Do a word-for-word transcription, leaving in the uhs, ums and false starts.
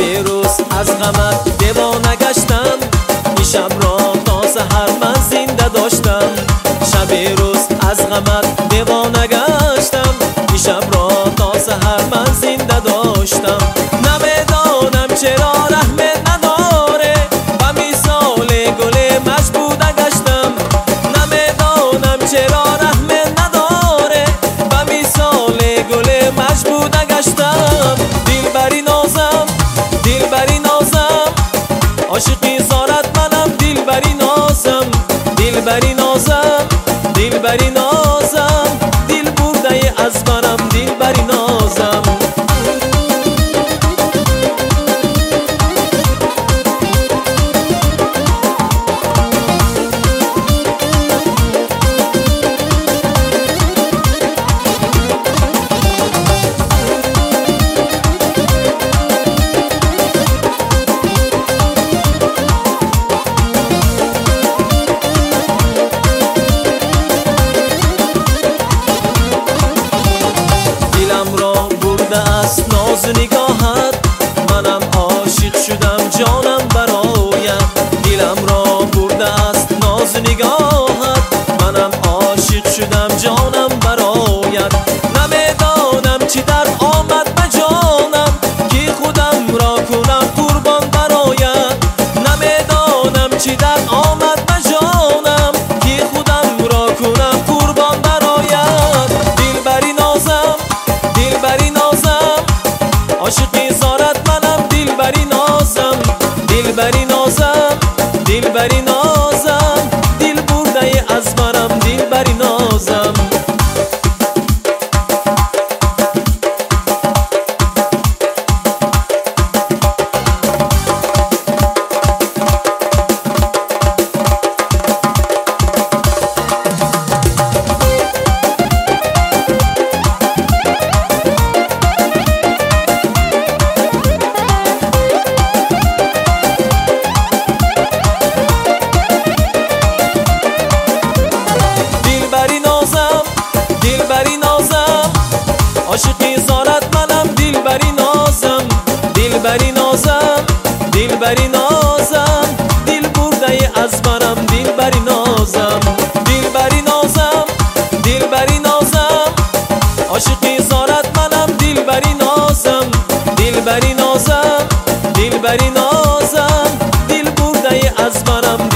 روز از غمت دیوانه گشتم، این شب را تا سحر من زنده داشتم. شب روز از غمت دیوانه گشتم، این شب را تا سحر من زنده داشتم. نمیدانم چرا رحمت نداره، با مثال گل مشبوده گشتم. نمیدانم چرا رحمت نداره، با مثال گل مشبوده گشتم. دلبری نازم دلبری نازم، عاشقی زارت منم. دلبری نازم دلبری نازم دلبری نازم، دل برده از منم. دلبری نازم ناز نگاهت، منم عاشق شدم جانم برایت. دلم را برده است ناز نگاهت، منم عاشق شدم جانم برایت. نمیدانم چی درد آمد به جانم، که خودم را کنم قربان برایت. نمیدانم چی درد آمد به جانم، که خودم را کنم قربان برایت. دلبری نازم دلبری نازم، عاشقی زارت منم. دلبری نازم دلبری نازم دلبری نازم، دل برده از منم. دلبری نازم دلبری نازم، عاشقی زارت منم. دلبری نازم دلبری نازم دلبری نازم، دل برده از منم. دلبری نازم دلبری نازم دلبری نازم، عاشقی زارت منم. دلبری نازم دلبری نازم دلبری نازم، دل برده از منم.